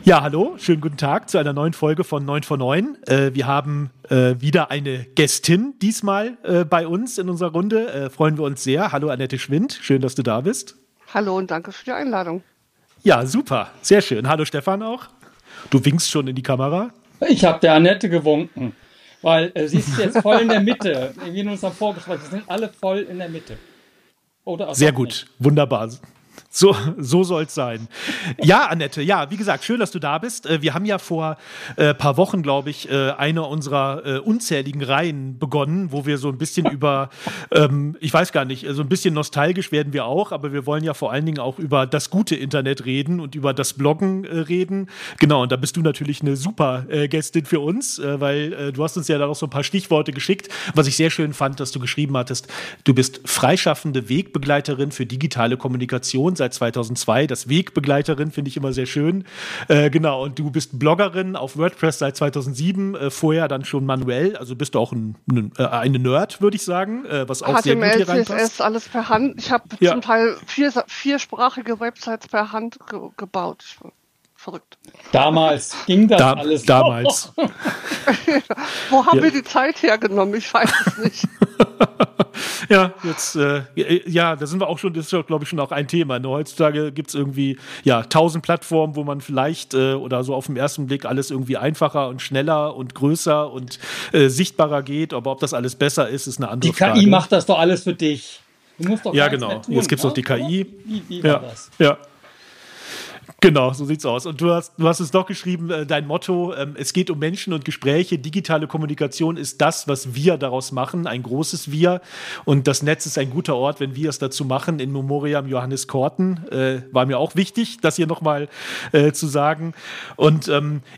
Ja, hallo, schönen guten Tag zu einer neuen Folge von 9 von 9. Wir haben wieder eine Gästin diesmal bei uns in unserer Runde. Freuen wir uns sehr. Hallo Annette Schwind, schön, dass du da bist. Hallo und danke für die Einladung. Ja, super, sehr schön. Hallo Stefan auch. Du winkst schon in die Kamera. Ich habe der Annette gewunken, weil sie ist jetzt voll in der Mitte. Wie in unserem Vorgespräch, wir sind alle voll in der Mitte. Oder sehr gut, nicht. Wunderbar. So soll es sein. Ja, Annette, ja, wie gesagt, schön, dass du da bist. Wir haben ja vor paar Wochen, glaube ich, eine unserer unzähligen Reihen begonnen, wo wir so ein bisschen über, ich weiß gar nicht, so ein bisschen nostalgisch werden wir auch, aber wir wollen ja vor allen Dingen auch über das gute Internet reden und über das Bloggen reden. Genau, und da bist du natürlich eine super Gästin für uns, weil du hast uns ja da noch so ein paar Stichworte geschickt, was ich sehr schön fand, dass du geschrieben hattest, du bist freischaffende Wegbegleiterin für digitale Kommunikation seit 2002, das Wegbegleiterin finde ich immer sehr schön. Genau, und du bist Bloggerin auf WordPress seit 2007, vorher dann schon manuell, also bist du auch eine Nerd, würde ich sagen, was auch sehr gut hier reinpasst. CSS, alles per Hand. Ich habe zum Teil viersprachige Websites per Hand gebaut. Verrückt. Damals ging das alles. Damals. Wo haben wir die Zeit hergenommen? Ich weiß es nicht. Ja, jetzt, da sind wir auch schon, das ist, glaube ich, schon auch ein Thema. Ne? Heutzutage gibt es irgendwie, 1000 Plattformen, wo man vielleicht oder so auf den ersten Blick alles irgendwie einfacher und schneller und größer und sichtbarer geht. Aber ob das alles besser ist, ist eine andere Frage. Die KI macht das doch alles für dich. Du musst doch genau. Mehr tun, jetzt gibt es noch die KI. Wie war das? Ja. Genau, so sieht's aus. Und du hast es doch geschrieben, dein Motto, es geht um Menschen und Gespräche, digitale Kommunikation ist das, was wir daraus machen, ein großes Wir. Und das Netz ist ein guter Ort, wenn wir es dazu machen. In Memoriam Johannes Korten war mir auch wichtig, das hier nochmal zu sagen. Und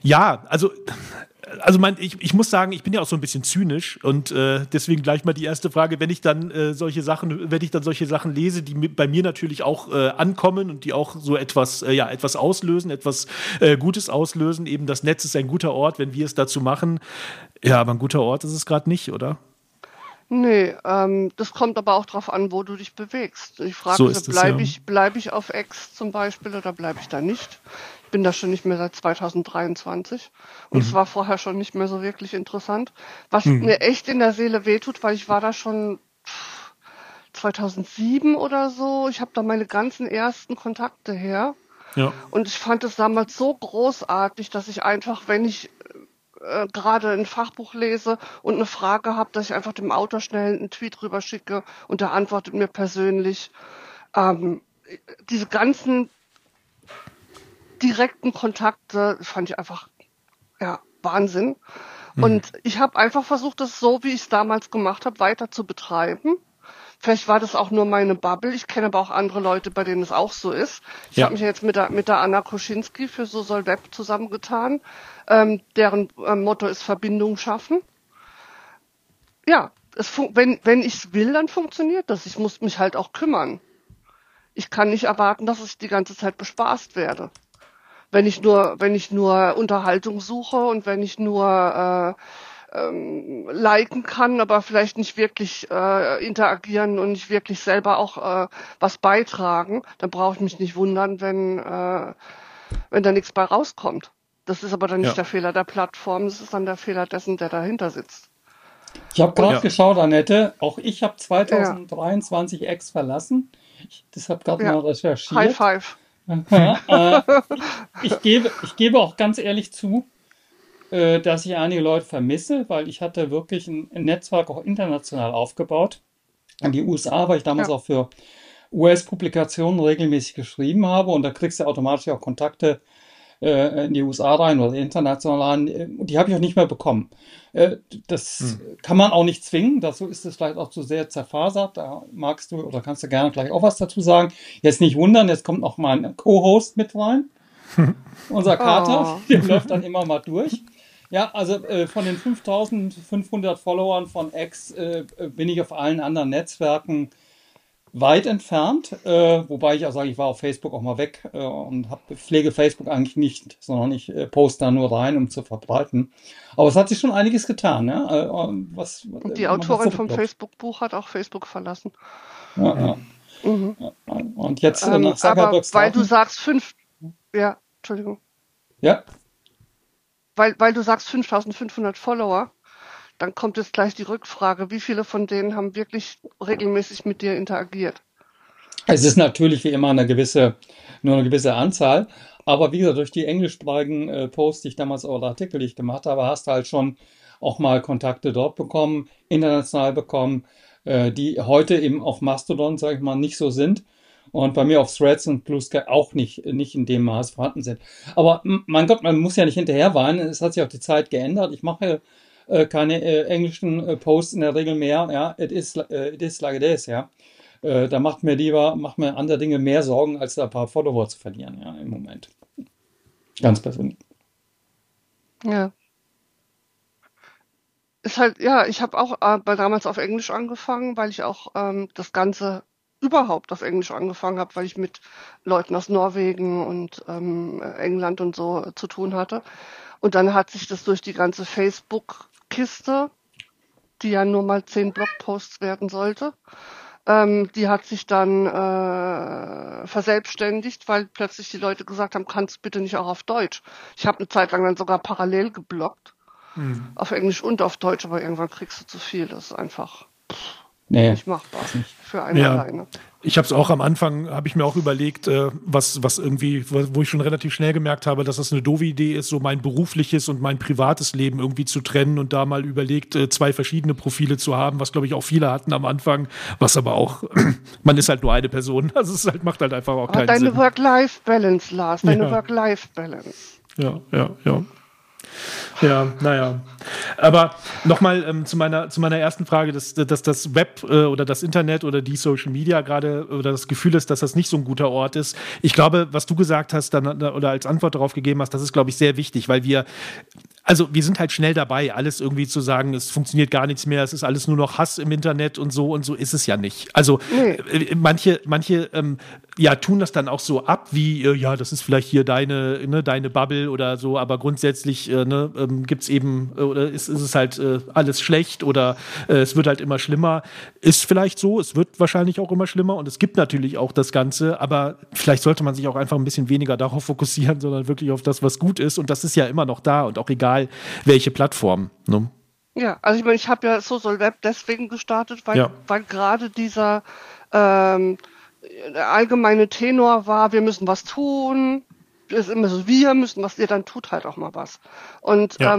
ich muss sagen, ich bin ja auch so ein bisschen zynisch und deswegen gleich mal die erste Frage, wenn ich dann solche Sachen lese, die bei mir natürlich auch ankommen und die auch so etwas auslösen, etwas Gutes auslösen, eben das Netz ist ein guter Ort, wenn wir es dazu machen. Ja, aber ein guter Ort ist es gerade nicht, oder? Nee, das kommt aber auch drauf an, wo du dich bewegst. Ich frage so mich, bleib ich auf X zum Beispiel oder bleibe ich da nicht? Ich bin da schon nicht mehr seit 2023 und es war vorher schon nicht mehr so wirklich interessant. Was mir echt in der Seele wehtut, weil ich war da schon 2007 oder so. Ich habe da meine ganzen ersten Kontakte her. Ja. Und ich fand es damals so großartig, dass ich einfach, wenn ich gerade ein Fachbuch lese und eine Frage habe, dass ich einfach dem Autor schnell einen Tweet rüber schicke und der antwortet mir persönlich. Diese ganzen direkten Kontakte fand ich einfach Wahnsinn. Und ich habe einfach versucht, das so, wie ich es damals gemacht habe, weiter zu betreiben. Vielleicht war das auch nur meine Bubble. Ich kenne aber auch andere Leute, bei denen es auch so ist. Ich habe mich jetzt mit der Anna Koschinski für So soll Web zusammengetan. Deren Motto ist Verbindung schaffen. Ja, wenn ich es will, dann funktioniert das. Ich muss mich halt auch kümmern. Ich kann nicht erwarten, dass ich die ganze Zeit bespaßt werde. Wenn ich nur Unterhaltung suche und wenn ich nur liken kann, aber vielleicht nicht wirklich interagieren und nicht wirklich selber auch was beitragen, dann brauche ich mich nicht wundern, wenn da nichts bei rauskommt. Das ist aber dann nicht der Fehler der Plattform, das ist dann der Fehler dessen, der dahinter sitzt. Ich habe gerade geschaut, Annette, auch ich habe 2023 X verlassen. Das habe gerade mal recherchiert. High five. Ich gebe auch ganz ehrlich zu, dass ich einige Leute vermisse, weil ich hatte wirklich ein Netzwerk auch international aufgebaut. In die USA, weil ich damals auch für US-Publikationen regelmäßig geschrieben habe und da kriegst du automatisch auch Kontakte in die USA rein oder international rein. Die habe ich auch nicht mehr bekommen. Das kann man auch nicht zwingen. Dazu ist es vielleicht auch zu sehr zerfasert. Da magst du oder kannst du gerne gleich auch was dazu sagen. Jetzt nicht wundern, jetzt kommt noch mein Co-Host mit rein. Unser Kater, der läuft dann immer mal durch. Ja, also von den 5500 Followern von X bin ich auf allen anderen Netzwerken weit entfernt, wobei ich auch sage, ich war auf Facebook auch mal weg und pflege Facebook eigentlich nicht, sondern ich poste da nur rein, um zu verbreiten. Aber es hat sich schon einiges getan. Ja? Und die Autorin vom Facebook-Buch hat auch Facebook verlassen. Ja. Und jetzt nach aber Zuckerbergs weil du sagst Entschuldigung. Ja. Weil du sagst 5.500 Follower, dann kommt jetzt gleich die Rückfrage, wie viele von denen haben wirklich regelmäßig mit dir interagiert? Es ist natürlich wie immer nur eine gewisse Anzahl. Aber wie gesagt, durch die englischsprachigen Posts, die ich damals oder Artikel, die ich gemacht habe, hast du halt schon auch mal Kontakte dort bekommen, international bekommen, die heute eben auf Mastodon, sage ich mal, nicht so sind. Und bei mir auf Threads und Blue Sky auch nicht in dem Maß vorhanden sind. Aber mein Gott, man muss ja nicht hinterher weinen. Es hat sich auch die Zeit geändert. Ich mache keine englischen Posts in der Regel mehr. Ja, it is like it is, ja. Da macht mir andere Dinge mehr Sorgen, als da ein paar Follower zu verlieren, ja, im Moment. Ganz persönlich. Ja. Ist halt, ja, ich habe auch damals auf Englisch angefangen, weil ich auch das Ganze überhaupt auf Englisch angefangen habe, weil ich mit Leuten aus Norwegen und England und so zu tun hatte. Und dann hat sich das durch die ganze Facebook-Kiste, die ja nur mal 10 Blogposts werden sollte, die hat sich dann verselbstständigt, weil plötzlich die Leute gesagt haben, kannst du bitte nicht auch auf Deutsch. Ich habe eine Zeit lang dann sogar parallel gebloggt, auf Englisch und auf Deutsch, aber irgendwann kriegst du zu viel. Das ist einfach Nee, nicht machbar ist nicht. für einen Ja, alleine. ich habe es auch am Anfang, habe ich mir auch überlegt, was irgendwie, wo ich schon relativ schnell gemerkt habe, dass das eine doofe Idee ist, so mein berufliches und mein privates Leben irgendwie zu trennen und da mal überlegt, 2 verschiedene Profile zu haben, was glaube ich auch viele hatten am Anfang, was aber auch, man ist halt nur eine Person, also es halt, macht halt einfach auch Aber keinen deine Sinn. Work-Life-Balance, Lars, deine Ja, Work-Life-Balance. ja. Ja, naja. Aber nochmal zu meiner ersten Frage, dass das Web oder das Internet oder die Social Media gerade oder das Gefühl ist, dass das nicht so ein guter Ort ist. Ich glaube, was du gesagt hast dann, oder als Antwort darauf gegeben hast, das ist, glaube ich, sehr wichtig, weil wir sind halt schnell dabei, alles irgendwie zu sagen, es funktioniert gar nichts mehr, es ist alles nur noch Hass im Internet und so ist es ja nicht. Also Nee, manche ja, tun das dann auch so ab, wie, ja, das ist vielleicht hier deine Bubble oder so, aber grundsätzlich gibt es eben, oder ist es halt alles schlecht oder es wird halt immer schlimmer. Ist vielleicht so, es wird wahrscheinlich auch immer schlimmer und es gibt natürlich auch das Ganze, aber vielleicht sollte man sich auch einfach ein bisschen weniger darauf fokussieren, sondern wirklich auf das, was gut ist und das ist ja immer noch da und auch egal, welche Plattform. Ne? ja, also ich meine, ich habe ja Social Web deswegen gestartet, Ja, weil gerade dieser ähm, der allgemeine Tenor war, wir müssen was tun. Es ist immer so, wir müssen was, ihr dann tut halt auch mal was. Und ja,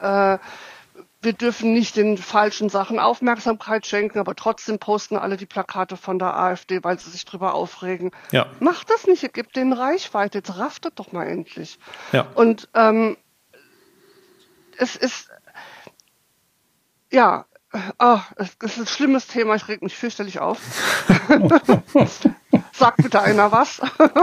wir dürfen nicht den falschen Sachen Aufmerksamkeit schenken, aber trotzdem posten alle die Plakate von der AfD, weil sie sich drüber aufregen. ja, Macht das nicht, ihr gebt denen Reichweite, jetzt rafft das doch mal endlich. ja. Und es ist, ja, es ist ein schlimmes Thema, ich reg mich fürchterlich auf. Sagt bitte einer was.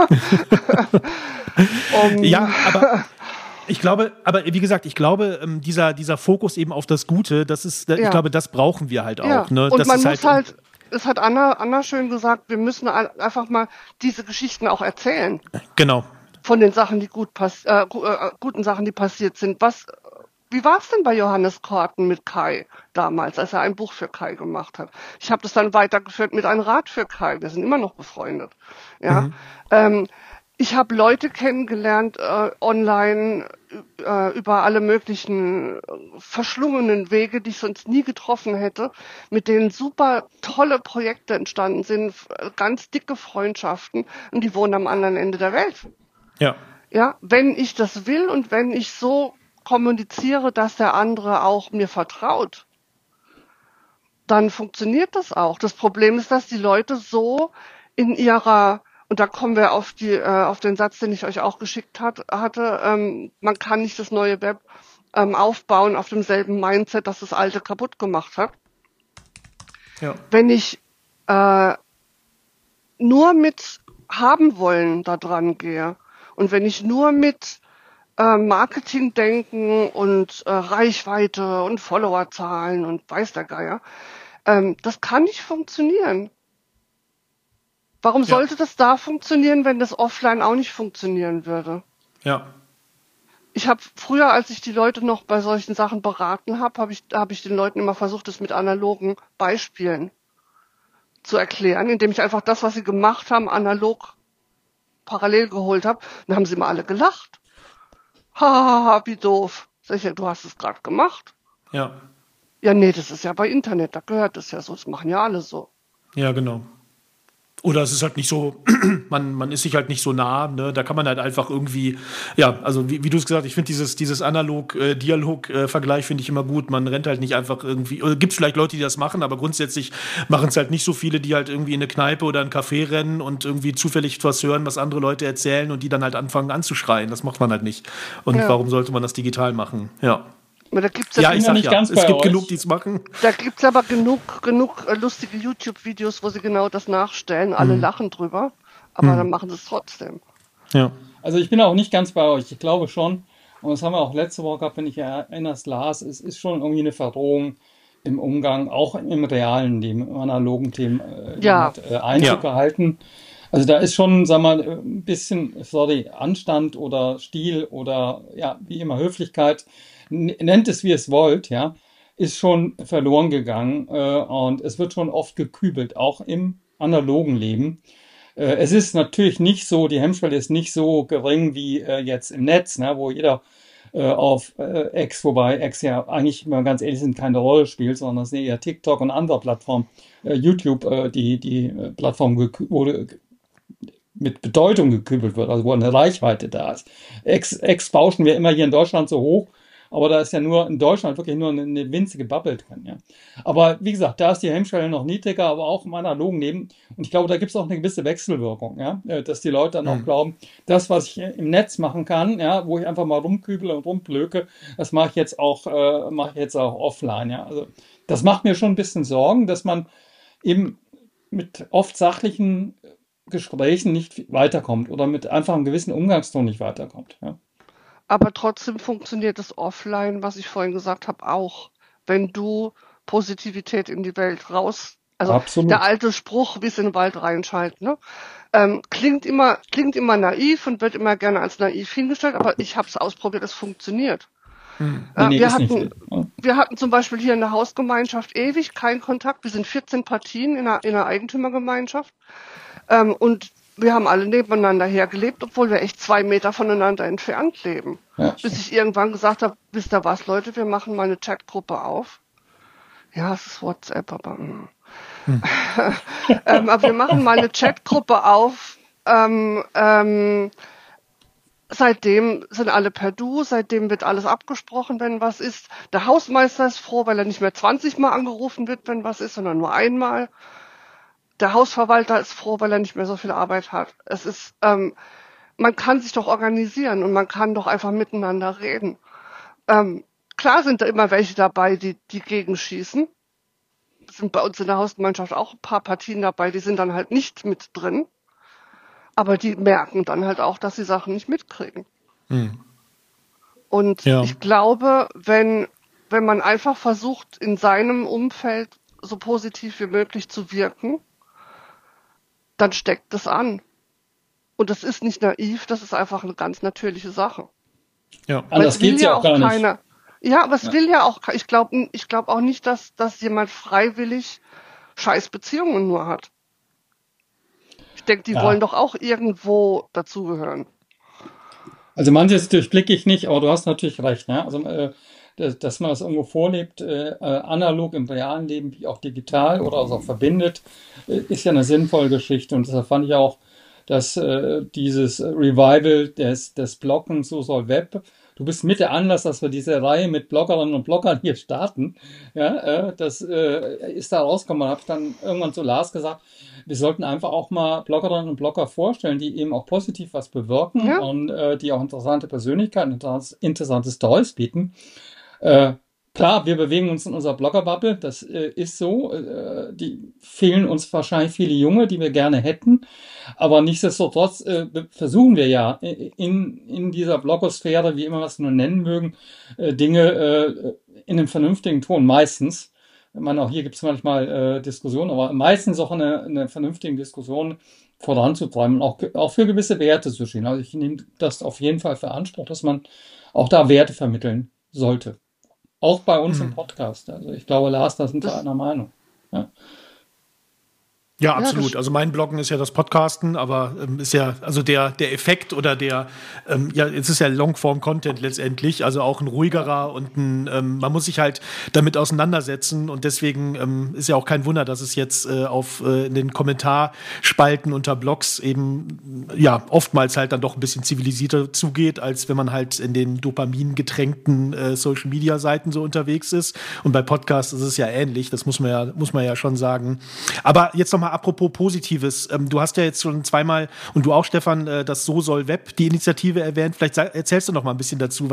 Ja, um, aber wie gesagt, ich glaube, dieser Fokus eben auf das Gute, ich ja, glaube, das brauchen wir halt ja. auch. Ne? Und Das man ist muss halt, halt, es hat Anna schön gesagt, wir müssen einfach mal diese Geschichten auch erzählen. genau. Von den Sachen, die guten Sachen, die passiert sind. Wie war es denn bei Johannes Korten mit Kai damals, als er ein Buch für Kai gemacht hat? Ich habe das dann weitergeführt mit einem Rat für Kai. Wir sind immer noch befreundet. Ja, Mhm. ich habe Leute kennengelernt online über alle möglichen verschlungenen Wege, die ich sonst nie getroffen hätte, mit denen super tolle Projekte entstanden sind, ganz dicke Freundschaften und die wohnen am anderen Ende der Welt. Ja, Ja, wenn ich das will und wenn ich so kommuniziere, dass der andere auch mir vertraut, dann funktioniert das auch. Das Problem ist, dass die Leute so in ihrer, und da kommen wir auf den Satz, den ich euch auch geschickt hatte, man kann nicht das neue Web aufbauen auf demselben Mindset, das das alte kaputt gemacht hat. ja, Wenn ich nur mit haben wollen da dran gehe und wenn ich nur mit Marketing denken und Reichweite und Followerzahlen und weiß der Geier, das kann nicht funktionieren. Warum ja, sollte das da funktionieren, wenn das offline auch nicht funktionieren würde? ja, Ich habe früher, als ich die Leute noch bei solchen Sachen beraten habe, hab ich den Leuten immer versucht, das mit analogen Beispielen zu erklären, indem ich einfach das, was sie gemacht haben, analog parallel geholt habe. Dann haben sie immer alle gelacht. Hahaha, wie doof. Sag ich, ja, du hast es gerade gemacht. Ja, Ja, nee, das ist ja bei Internet, da gehört das ja so. Das machen ja alle so. ja, genau. Oder es ist halt nicht so, man ist sich halt nicht so nah, ne? Da kann man halt einfach irgendwie, ja, also wie du es gesagt hast, ich finde dieses Analog-Dialog-Vergleich finde ich immer gut. Man rennt halt nicht einfach irgendwie, oder gibt vielleicht Leute, die das machen, aber grundsätzlich machen es halt nicht so viele, die halt irgendwie in eine Kneipe oder ein Café rennen und irgendwie zufällig was hören, was andere Leute erzählen und die dann halt anfangen anzuschreien. Das macht man halt nicht. Und Ja. warum sollte man das digital machen? Ja. Aber da gibt's Ja, ja, ich Bin ja sag nicht ja, ganz es bei gibt genug, euch. die es machen. da gibt's aber genug lustige YouTube-Videos, wo sie genau das nachstellen. Alle Hm. lachen drüber, aber Hm. dann machen sie es trotzdem. Ja. Also ich bin auch nicht ganz bei euch. Ich glaube schon, und das haben wir auch letzte Woche gehabt, wenn ich erinnerst, Lars, es ist schon irgendwie eine Verdrohung im Umgang, auch im realen Leben, im analogen Leben Ja, hat Einzug Ja. gehalten. Also da ist schon, sag mal, ein bisschen, sorry, Anstand oder Stil oder ja, wie immer Höflichkeit, nennt es wie es wollt, ja, ist schon verloren gegangen und es wird schon oft gekübelt, auch im analogen Leben. Es ist natürlich nicht so, die Hemmschwelle ist nicht so gering wie jetzt im Netz, ne, wo jeder auf X, wobei X ja eigentlich, wenn wir ganz ehrlich sind, keine Rolle spielt, sondern es sind eher TikTok und andere Plattformen, YouTube, die Plattform wurde mit Bedeutung gekübelt wird, also wo eine Reichweite da ist. X bauschen wir immer hier in Deutschland so hoch, aber da ist ja nur in Deutschland wirklich nur eine winzige Bubble drin. Ja. Aber wie gesagt, da ist die Hemmschwelle noch niedriger, aber auch im analogen Leben. Und ich glaube, da gibt es auch eine gewisse Wechselwirkung, ja, dass die Leute dann auch Hm. glauben, das, was ich im Netz machen kann, ja, wo ich einfach mal rumkübele und rumblöke, das mache ich jetzt auch offline. Ja. Also das macht mir schon ein bisschen Sorgen, dass man eben mit oft sachlichen Gesprächen nicht weiterkommt oder mit einfach einem gewissen Umgangston nicht weiterkommt. Ja. aber trotzdem funktioniert das offline, was ich vorhin gesagt habe, auch. Wenn du Positivität in die Welt raus, also der Absolut. alte Spruch, wie es in den Wald reinschallt, ne? Klingt immer naiv und wird immer gerne als naiv hingestellt, aber ich habe es ausprobiert, es funktioniert. Hm. Nee, Äh, nee, wir ist nicht hatten, so. Ja. wir hatten zum Beispiel hier in der Hausgemeinschaft ewig keinen Kontakt. Wir sind 14 Partien in einer Eigentümergemeinschaft. Und wir haben alle nebeneinander hergelebt, obwohl wir echt 2 Meter voneinander entfernt leben. Ja. Bis ich irgendwann gesagt habe, wisst ihr was, Leute, wir machen mal eine Chatgruppe auf. Ja, es ist WhatsApp, aber Hm. aber wir machen mal eine Chatgruppe auf. Seitdem sind alle per Du, seitdem wird alles abgesprochen, wenn was ist. Der Hausmeister ist froh, weil er nicht mehr 20 Mal angerufen wird, wenn was ist, sondern nur einmal. Der Hausverwalter ist froh, weil er nicht mehr so viel Arbeit hat. Man kann sich doch organisieren und man kann doch einfach miteinander reden. Ähm, klar sind da immer welche dabei, die gegenschießen. Es sind bei uns in der Hausgemeinschaft auch ein paar Partien dabei, die sind dann halt nicht mit drin. Aber die merken dann halt auch, dass sie Sachen nicht mitkriegen. Hm. Und Ja. ich glaube, wenn man einfach versucht, in seinem Umfeld so positiv wie möglich zu wirken, dann steckt das an. Und das ist nicht naiv, das ist einfach eine ganz natürliche Sache. Ja. Weil Anders es will geht's ja ja auch auch gar nicht. keiner. Ja, aber es Ja. will ja auch, ich glaube auch nicht, dass jemand freiwillig scheiß Beziehungen nur hat. Ich denke, die wollen Ja. doch auch irgendwo dazugehören. Also manches durchblicke ich nicht, aber du hast natürlich recht. Ne? Also, dass man das irgendwo vorlebt, analog im realen Leben wie auch digital oder also auch verbindet, ist ja eine sinnvolle Geschichte. Und deshalb fand ich auch, dass dieses Revival des Bloggen, so soll Web, du bist mit der Anlass, dass wir diese Reihe mit Bloggerinnen und Bloggern hier starten. Ja, das ist da rausgekommen. Da habe ich dann irgendwann zu Lars gesagt, wir sollten einfach auch mal Bloggerinnen und Blogger vorstellen, die eben auch positiv was bewirken Ja, und die auch interessante Persönlichkeiten, interessante Stories bieten. Äh, klar, wir bewegen uns in unserer Blogger-Bubble, das ist so. Die fehlen uns wahrscheinlich viele Junge, die wir gerne hätten. Aber nichtsdestotrotz versuchen wir ja in dieser Blogosphäre, wie immer wir es nur nennen mögen, Dinge in einem vernünftigen Ton meistens. Ich meine, auch hier gibt es manchmal Diskussionen, aber meistens auch eine vernünftige Diskussion voranzutreiben und auch für gewisse Werte zu stehen. Also ich nehme das auf jeden Fall für Anspruch, dass man auch da Werte vermitteln sollte. Auch bei uns im Hm. Podcast. Also ich glaube, Lars, da sind wir das, einer Meinung. Ja. Ja, Ja, absolut. Also mein Bloggen ist ja das Podcasten, aber ist ja, also der Effekt oder ja, es ist ja Longform-Content letztendlich, also auch ein ruhigerer und man muss sich halt damit auseinandersetzen und deswegen ist ja auch kein Wunder, dass es jetzt in den Kommentarspalten unter Blogs eben, ja, oftmals halt dann doch ein bisschen zivilisierter zugeht, als wenn man halt in den Dopamin-getränkten Social-Media-Seiten so unterwegs ist. Und bei Podcasts ist es ja ähnlich, das muss man ja schon sagen. Aber jetzt nochmal apropos Positives. Du hast ja jetzt schon zweimal, und du auch, Stefan, das So soll Web, die Initiative erwähnt. Vielleicht erzählst du noch mal ein bisschen dazu,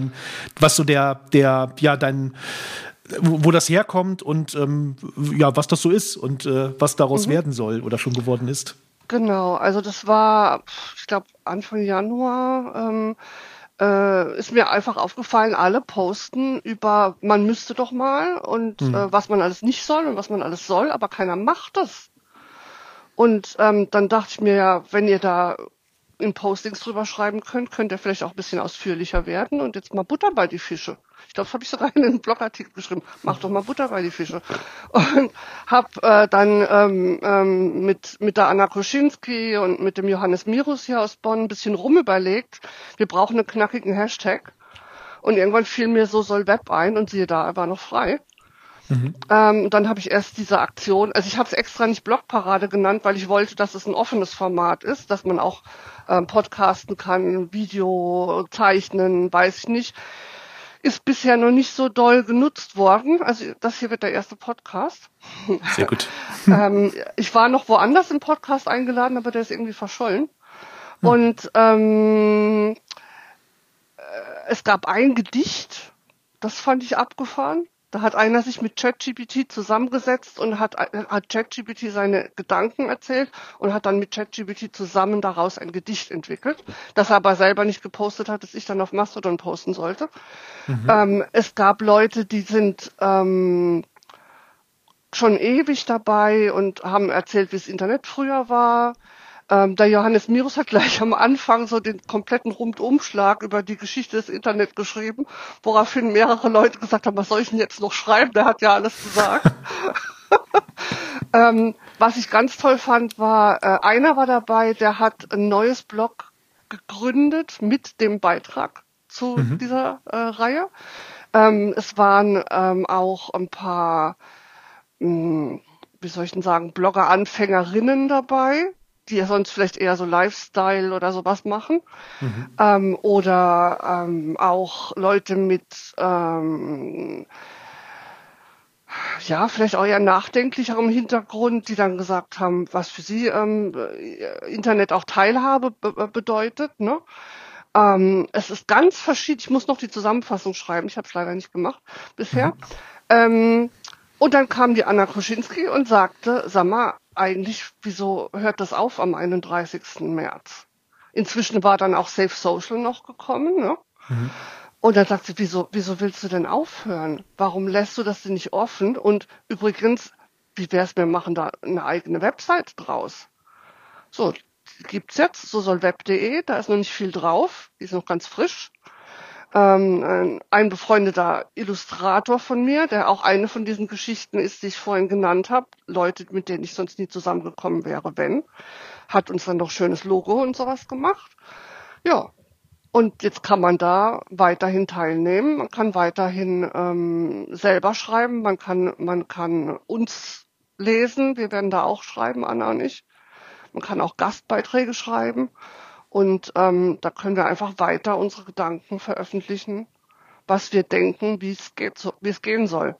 wo das herkommt und ja, was das so ist und was daraus werden soll oder schon geworden ist. genau. Also das war, ich glaube, Anfang Januar. Ist mir einfach aufgefallen, alle posten über, man müsste doch mal und was man alles nicht soll und was man alles soll, aber keiner macht das. Und dann dachte ich mir ja, wenn ihr da in Postings drüber schreiben könnt, könnt ihr vielleicht auch ein bisschen ausführlicher werden und jetzt mal Butter bei die Fische. Ich glaube, das habe ich sogar in einen Blogartikel geschrieben. Mach doch mal Butter bei die Fische. Und habe dann mit der Anna Kruschinski und mit dem Johannes Mirus hier aus Bonn ein bisschen rumüberlegt. Wir brauchen einen knackigen Hashtag. Und irgendwann fiel mir So soll Web ein und siehe da, er war noch frei. Dann habe ich erst diese Aktion, also ich habe es extra nicht Blogparade genannt, weil ich wollte, dass es ein offenes Format ist, dass man auch podcasten kann, Video zeichnen, weiß ich nicht. Ist bisher noch nicht so doll genutzt worden. Also das hier wird der erste Podcast. Sehr gut. Ich war noch woanders im Podcast eingeladen, aber der ist irgendwie verschollen. Und es gab ein Gedicht, das fand ich abgefahren. Da hat einer sich mit ChatGPT zusammengesetzt und hat ChatGPT seine Gedanken erzählt und hat dann mit ChatGPT zusammen daraus ein Gedicht entwickelt, das er aber selber nicht gepostet hat, das ich dann auf Mastodon posten sollte. Es gab Leute, die sind schon ewig dabei und haben erzählt, wie das Internet früher war. Der Johannes Mirus hat gleich am Anfang so den kompletten Rundumschlag über die Geschichte des Internet geschrieben, woraufhin mehrere Leute gesagt haben, was soll ich denn jetzt noch schreiben? Der hat ja alles gesagt. Was ich ganz toll fand, war, einer war dabei, der hat ein neues Blog gegründet mit dem Beitrag zu dieser Reihe. Es waren auch ein paar, wie soll ich denn sagen, Blogger-Anfängerinnen dabei, die ja sonst vielleicht eher so Lifestyle oder sowas machen. Oder auch Leute mit, ja, vielleicht auch eher nachdenklicherem Hintergrund, die dann gesagt haben, was für sie Internet auch Teilhabe bedeutet. Ne? Es ist ganz verschieden. Ich muss noch die Zusammenfassung schreiben. Ich habe es leider nicht gemacht bisher. Und dann kam die Anna Kruschinski und sagte, sag mal, eigentlich, wieso hört das auf am 31. März? Inzwischen war dann auch Safe Social noch gekommen, ne? Und dann sagt sie, wieso willst du denn aufhören? Warum lässt du das denn nicht offen? Und übrigens, wie wär's, wir machen da eine eigene Website draus? So, die gibt's jetzt, so soll web.de, da ist noch nicht viel drauf, die ist noch ganz frisch. Ein befreundeter Illustrator von mir, der auch eine von diesen Geschichten ist, die ich vorhin genannt habe, Leute, mit denen ich sonst nie zusammengekommen wäre, hat uns dann noch schönes Logo und sowas gemacht. Ja, und jetzt kann man da weiterhin teilnehmen, man kann weiterhin selber schreiben, man kann uns lesen, wir werden da auch schreiben, Anna und ich. Man kann auch Gastbeiträge schreiben. Und da können wir einfach weiter unsere Gedanken veröffentlichen, was wir denken, wie es gehen soll.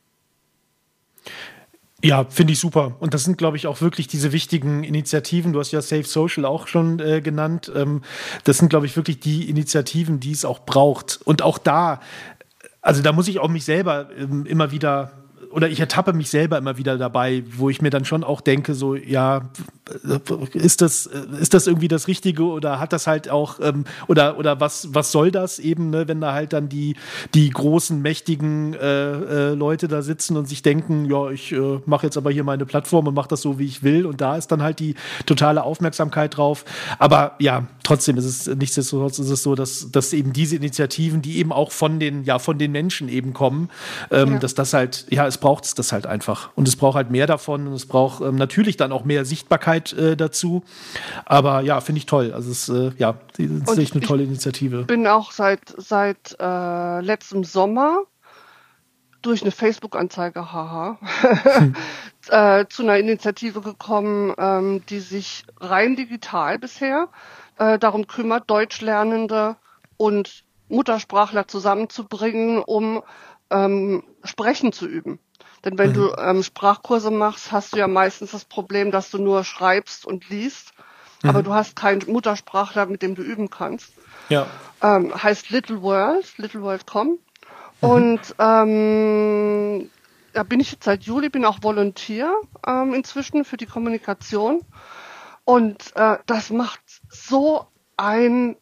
Ja, finde ich super. Und das sind, glaube ich, auch wirklich diese wichtigen Initiativen. Du hast ja Safe Social auch schon genannt. Das sind, glaube ich, wirklich die Initiativen, die es auch braucht. Und auch da, also da muss ich auch mich selber immer wieder, oder ich ertappe mich selber immer wieder dabei, wo ich mir dann schon auch denke, so, ja, ist das irgendwie das Richtige oder hat das halt auch, oder was soll das eben, ne, wenn da halt dann die großen, mächtigen Leute da sitzen und sich denken, ja, ich mache jetzt aber hier meine Plattform und mache das so, wie ich will, und da ist dann halt die totale Aufmerksamkeit drauf. Aber ja, trotzdem nichtsdestotrotz ist es so, dass eben diese Initiativen, die eben auch von den Menschen eben kommen, dass das halt, ja, es braucht das halt einfach. Und es braucht halt mehr davon und es braucht natürlich dann auch mehr Sichtbarkeit dazu. Aber ja, finde ich toll. Also es ist echt eine tolle Initiative. Ich bin auch seit letztem Sommer durch eine Facebook-Anzeige, haha, zu einer Initiative gekommen, die sich rein digital bisher darum kümmert, Deutschlernende und Muttersprachler zusammenzubringen, um Sprechen zu üben. Denn wenn du Sprachkurse machst, hast du ja meistens das Problem, dass du nur schreibst und liest, aber du hast keinen Muttersprachler, mit dem du üben kannst. Ja. Heißt littleworld.com. Und da bin ich jetzt seit Juli, bin auch Volunteer inzwischen für die Kommunikation. Und das macht so einen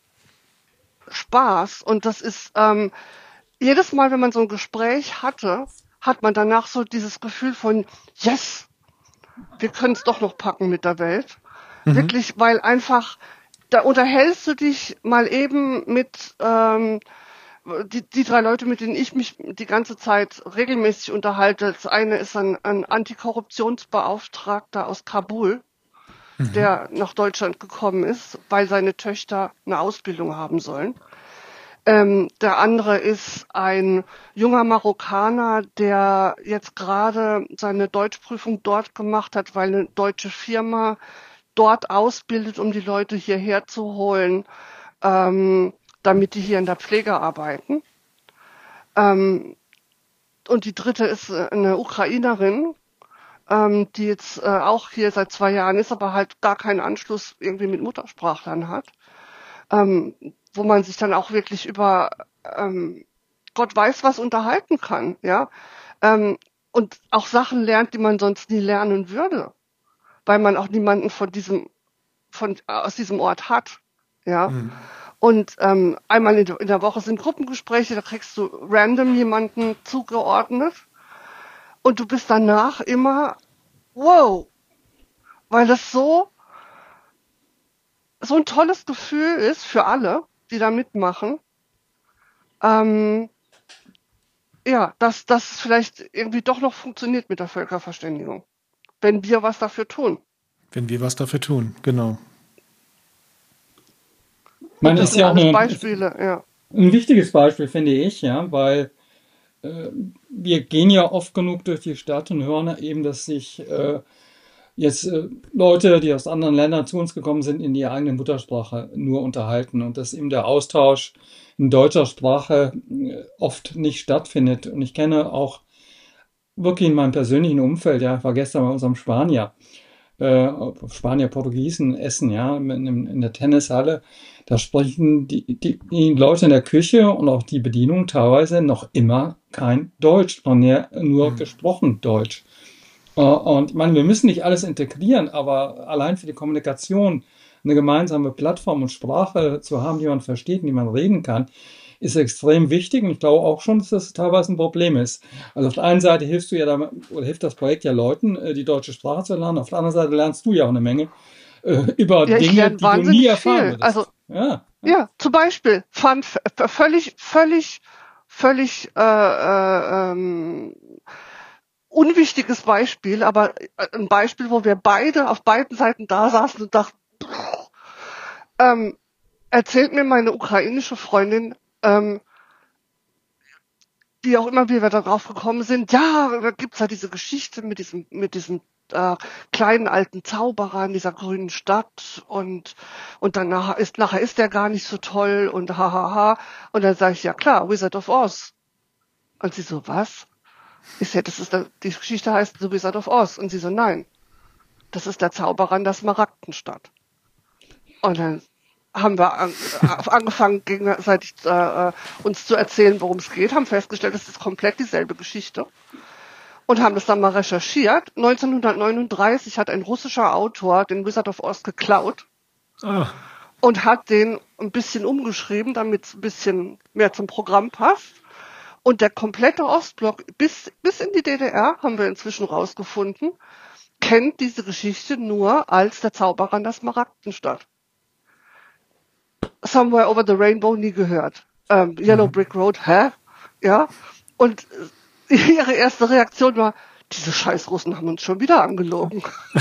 Spaß. Und das ist jedes Mal, wenn man so ein Gespräch hatte, hat man danach so dieses Gefühl von, yes, wir können es doch noch packen mit der Welt. Wirklich, weil einfach, da unterhältst du dich mal eben mit die 3 Leute, mit denen ich mich die ganze Zeit regelmäßig unterhalte. Das eine ist ein Antikorruptionsbeauftragter aus Kabul, der nach Deutschland gekommen ist, weil seine Töchter eine Ausbildung haben sollen. Der andere ist ein junger Marokkaner, der jetzt gerade seine Deutschprüfung dort gemacht hat, weil eine deutsche Firma dort ausbildet, um die Leute hierher zu holen, damit die hier in der Pflege arbeiten. Und die dritte ist eine Ukrainerin, die jetzt auch hier seit 2 Jahren ist, aber halt gar keinen Anschluss irgendwie mit Muttersprachlern hat. Wo man sich dann auch wirklich über Gott weiß was unterhalten kann, ja. Und auch Sachen lernt, die man sonst nie lernen würde, weil man auch niemanden aus diesem Ort hat, ja. Und einmal in der Woche sind Gruppengespräche, da kriegst du random jemanden zugeordnet und du bist danach immer wow, weil das so ein tolles Gefühl ist für alle, die da mitmachen. Dass das vielleicht irgendwie doch noch funktioniert mit der Völkerverständigung, wenn wir was dafür tun. Wenn wir was dafür tun, genau. Das sind ja auch Beispiele, ja. Ein wichtiges Beispiel, finde ich, ja, weil wir gehen ja oft genug durch die Stadt und hören eben, dass sich jetzt Leute, die aus anderen Ländern zu uns gekommen sind, in ihrer eigenen Muttersprache nur unterhalten und dass eben der Austausch in deutscher Sprache oft nicht stattfindet. Und ich kenne auch wirklich in meinem persönlichen Umfeld, ja, ich war gestern bei unserem Spanier Portugiesen essen, ja, in der Tennishalle, da sprechen die Leute in der Küche und auch die Bedienung teilweise noch immer kein Deutsch, sondern nur gesprochen Deutsch. Und ich meine, wir müssen nicht alles integrieren, aber allein für die Kommunikation eine gemeinsame Plattform und Sprache zu haben, die man versteht und die man reden kann, ist extrem wichtig. Und ich glaube auch schon, dass das teilweise ein Problem ist. Also auf der einen Seite hilft das Projekt ja Leuten, die deutsche Sprache zu lernen. Auf der anderen Seite lernst du ja auch eine Menge über Dinge, die du nie erfahren würdest. Also, ja, zum Beispiel, völlig unwichtiges Beispiel, aber ein Beispiel, wo wir beide auf beiden Seiten da saßen und dachten, erzählt mir meine ukrainische Freundin, wie auch immer wir darauf gekommen sind, ja, da gibt's ja diese Geschichte mit diesem kleinen alten Zauberer in dieser grünen Stadt und dann nachher ist der gar nicht so toll und hahaha. Und dann sage ich, ja klar, Wizard of Oz. Und sie so, was? Ich sag, die Geschichte heißt The Wizard of Oz. Und sie so, nein, das ist der Zauberer in der Smaragdenstadt. Und dann haben wir angefangen, gegenseitig uns zu erzählen, worum es geht, haben festgestellt, es ist komplett dieselbe Geschichte. und haben das dann mal recherchiert. 1939 hat ein russischer Autor den Wizard of Oz geklaut und hat den ein bisschen umgeschrieben, damit es ein bisschen mehr zum Programm passt. Und der komplette Ostblock bis in die DDR, haben wir inzwischen rausgefunden, kennt diese Geschichte nur als der Zauberer an der Smaragdenstadt. Somewhere Over the Rainbow nie gehört. Yellow Brick Road, hä? Ja. Und ihre erste Reaktion war, diese scheiß Russen haben uns schon wieder angelogen.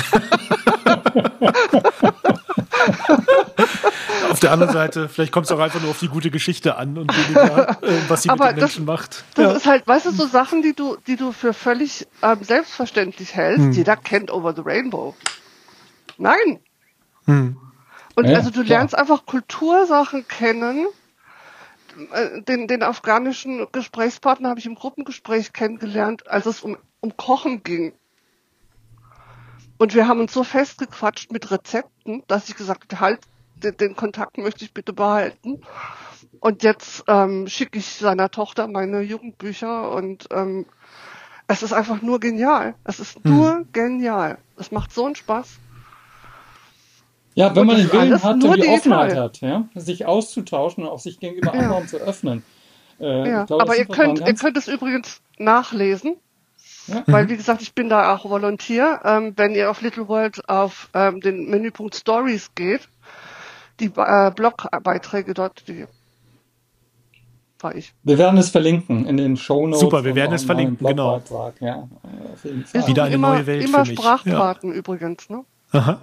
Auf der anderen Seite, vielleicht kommt es auch einfach nur auf die gute Geschichte an und weniger, was sie mit den Menschen macht. Das ist halt, weißt du, so Sachen, die du für völlig selbstverständlich hältst. Jeder kennt Over the Rainbow. Nein. Und Ja, also du klar. lernst einfach Kultursachen kennen. Den afghanischen Gesprächspartner habe ich im Gruppengespräch kennengelernt, als es um Kochen ging. Und wir haben uns so festgequatscht mit Rezepten, dass ich gesagt habe, halt, den Kontakt möchte ich bitte behalten. Und jetzt schicke ich seiner Tochter meine Jugendbücher und es ist einfach nur genial. Es ist nur genial. Es macht so einen Spaß. Ja, wenn Und man das den ist Willen alles hat nur und die Offenheit digital. hat, ja, sich auszutauschen und auch sich gegenüber Ja. anderen zu öffnen. Ja. Ich glaube, Aber das ihr ist was man könnt es übrigens nachlesen, Ja. weil wie gesagt, ich bin da auch Volontier. Wenn ihr auf Little World auf den Menüpunkt Stories geht, die Blogbeiträge dort, die war ich. Wir werden es verlinken in den Shownotes. Super, wir werden und es auch in meinem verlinken, genau. Blogbeitrag. Ja, auf jeden Wir Fall. Wieder suchen eine neue Welt immer für mich. Sprachkarten übrigens, ne? Aha.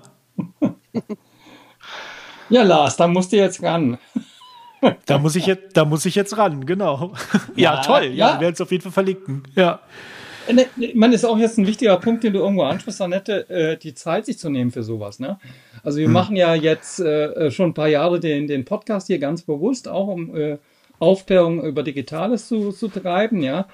Ja, Lars, da musst du jetzt ran. Da muss ich jetzt ran, genau. Ja, toll. Ja, wir werden es auf jeden Fall verlinken. Ja. Ich meine, ist auch jetzt ein wichtiger Punkt, den du irgendwo ansprichst, Annette, die Zeit sich zu nehmen für sowas. Ne? Also wir machen ja jetzt schon ein paar Jahre den Podcast hier ganz bewusst, auch um Aufklärung über Digitales zu treiben. Ja?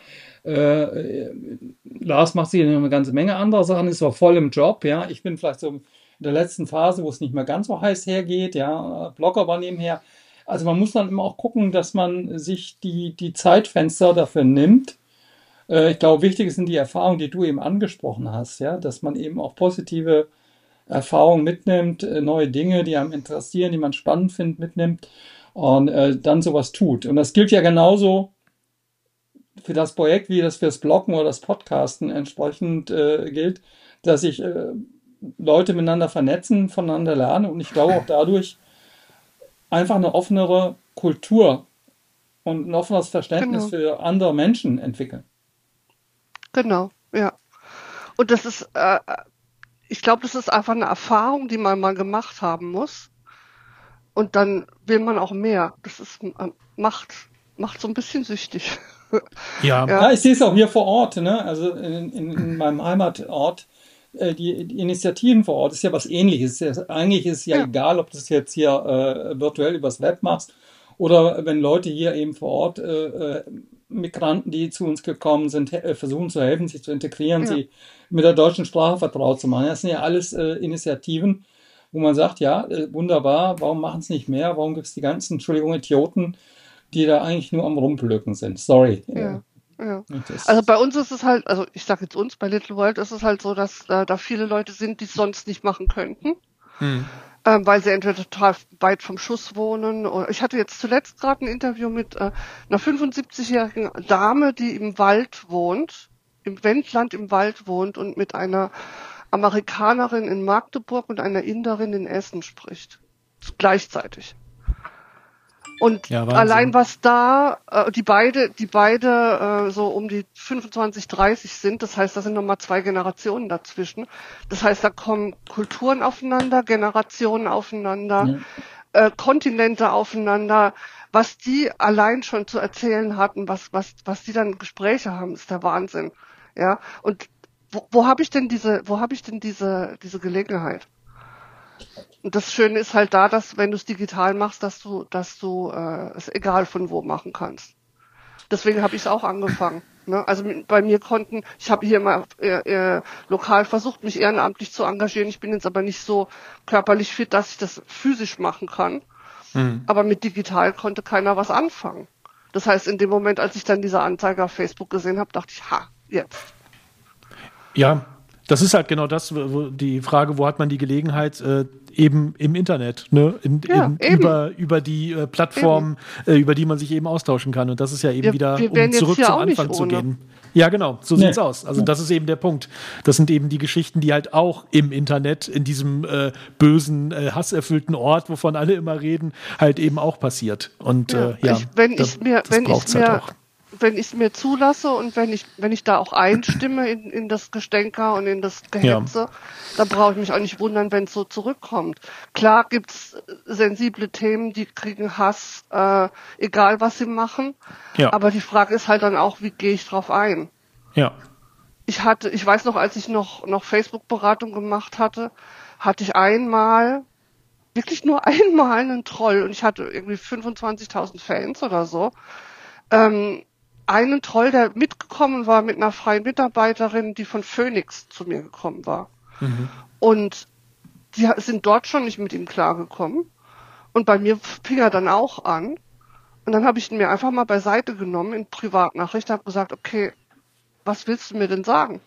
Lars macht sich eine ganze Menge anderer Sachen, ist auch voll im Job. Ja? Ich bin vielleicht so in der letzten Phase, wo es nicht mehr ganz so heiß hergeht. Ja? Blogger war nebenher. Also man muss dann immer auch gucken, dass man sich die Zeitfenster dafür nimmt. Ich glaube, wichtig sind die Erfahrungen, die du eben angesprochen hast, ja, dass man eben auch positive Erfahrungen mitnimmt, neue Dinge, die einem interessieren, die man spannend findet, mitnimmt und dann sowas tut. Und das gilt ja genauso für das Projekt, wie das fürs Bloggen oder das Podcasten entsprechend gilt, dass sich Leute miteinander vernetzen, voneinander lernen und ich glaube auch dadurch einfach eine offenere Kultur und ein offenes Verständnis für andere Menschen entwickeln. Genau, ja. Und das ist, ich glaube, das ist einfach eine Erfahrung, die man mal gemacht haben muss. Und dann will man auch mehr. Das ist, macht so ein bisschen süchtig. Ja. Ja, ich sehe es auch hier vor Ort, ne? Also in meinem Heimatort, die Initiativen vor Ort ist ja was Ähnliches. Eigentlich ist es ja egal, ob du es jetzt hier virtuell übers Web machst oder wenn Leute hier eben vor Ort Migranten, die zu uns gekommen sind, versuchen zu helfen, sich zu integrieren, sie mit der deutschen Sprache vertraut zu machen. Das sind ja alles Initiativen, wo man sagt, ja, wunderbar, warum machen es nicht mehr? Warum gibt es die ganzen, Entschuldigung, Idioten, die da eigentlich nur am Rumblöken sind? Sorry. Ja. Also bei uns ist es halt, also ich sage jetzt uns, bei Little World ist es halt so, dass da viele Leute sind, die es sonst nicht machen könnten. Weil sie entweder total weit vom Schuss wohnen. Oder ich hatte jetzt zuletzt gerade ein Interview mit einer 75-jährigen Dame, die im Wald wohnt, im Wendland im Wald wohnt und mit einer Amerikanerin in Magdeburg und einer Inderin in Essen spricht. Gleichzeitig. Und allein was da, die beide so um die 25, 30 sind, das heißt, da sind nochmal 2 Generationen dazwischen. Das heißt, da kommen Kulturen aufeinander, Generationen aufeinander, Kontinente aufeinander. Was die allein schon zu erzählen hatten, was die dann Gespräche haben, ist der Wahnsinn. Ja, und wo habe ich denn diese Gelegenheit? Und das Schöne ist halt da, dass wenn du es digital machst, dass du es egal von wo machen kannst. Deswegen habe ich es auch angefangen. Ne? Also bei mir ich habe hier mal lokal versucht, mich ehrenamtlich zu engagieren. Ich bin jetzt aber nicht so körperlich fit, dass ich das physisch machen kann. Aber mit digital konnte keiner was anfangen. Das heißt, in dem Moment, als ich dann diese Anzeige auf Facebook gesehen habe, dachte ich, jetzt. Ja, das ist halt genau das, die Frage, wo hat man die Gelegenheit, eben im Internet, ne? Ja, eben. Über die Eben. Plattformen, über die man sich eben austauschen kann. Und das ist ja eben wieder, Wir um wären jetzt zurück hier zum auch nicht Anfang zu ohne. gehen. Ja, genau, so Nee. sieht's aus. Also das ist eben der Punkt. Das sind eben die Geschichten, die halt auch im Internet, in diesem bösen, hasserfüllten Ort, wovon alle immer reden, halt eben auch passiert. Und Ja, ja, das wenn braucht's halt auch. wenn ich es mir zulasse und wenn ich da auch einstimme in das Gestänker und in das Ja, Gehetze, dann brauche ich mich auch nicht wundern, wenn es so zurückkommt. Klar gibt's sensible Themen, die kriegen Hass, egal was sie machen. ja, Aber die Frage ist halt dann auch, wie gehe ich drauf ein? ja. Ich weiß noch, als ich noch Facebook-Beratung gemacht hatte, hatte ich wirklich nur einmal einen Troll und ich hatte irgendwie 25.000 Fans oder so. Einen Troll, der mitgekommen war mit einer freien Mitarbeiterin, die von Phoenix zu mir gekommen war. Und die sind dort schon nicht mit ihm klargekommen. Und bei mir fing er dann auch an. Und dann habe ich ihn mir einfach mal beiseite genommen in Privatnachricht, habe gesagt, okay, was willst du mir denn sagen?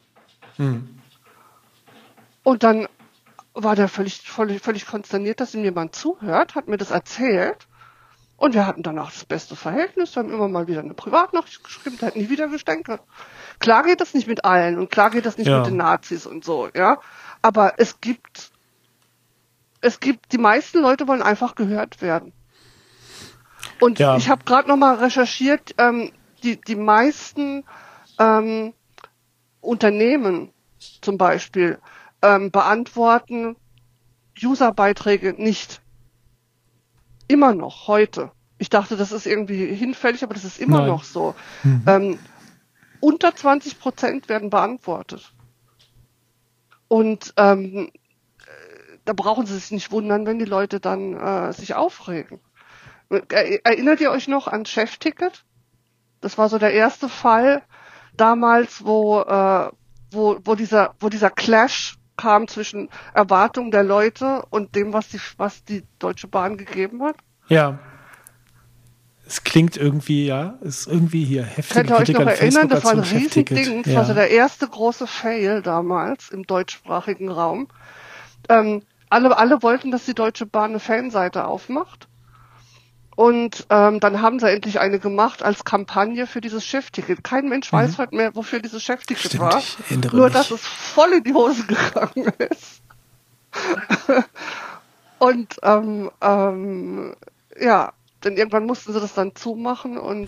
Und dann war der völlig konsterniert, dass ihm jemand zuhört, hat mir das erzählt. Und wir hatten danach das beste Verhältnis, wir haben immer mal wieder eine Privatnachricht geschrieben, der hat nie wieder gestänkert. Klar geht das nicht mit allen und klar geht das nicht Ja. mit den Nazis und so, ja. Aber die meisten Leute wollen einfach gehört werden. Und Ja. ich habe gerade noch mal recherchiert, die meisten Unternehmen zum Beispiel beantworten Userbeiträge nicht. Immer noch, heute. Ich dachte, das ist irgendwie hinfällig, aber das ist immer Nein. noch so. Unter 20% werden beantwortet. Und da brauchen Sie sich nicht wundern, wenn die Leute dann sich aufregen. Erinnert ihr euch noch an Chefticket? Das war so der erste Fall damals, wo dieser Clash kam zwischen Erwartungen der Leute und dem, was die Deutsche Bahn gegeben hat. Ja. Es klingt irgendwie, ja, ist irgendwie hier heftige Könnt ihr euch Kritik noch an erinnern? Facebook Das war ein zum Chefticket. Riesending. Das Ja. war so der erste große Fail damals im deutschsprachigen Raum. Alle wollten, dass die Deutsche Bahn eine Fanseite aufmacht. Und dann haben sie endlich eine gemacht als Kampagne für dieses Chefticket. Kein Mensch weiß heute mehr, wofür dieses Chefticket Stimmt, war. ich erinnere Nur, mich. dass es voll in die Hose gegangen ist. Und ja, denn irgendwann mussten sie das dann zumachen und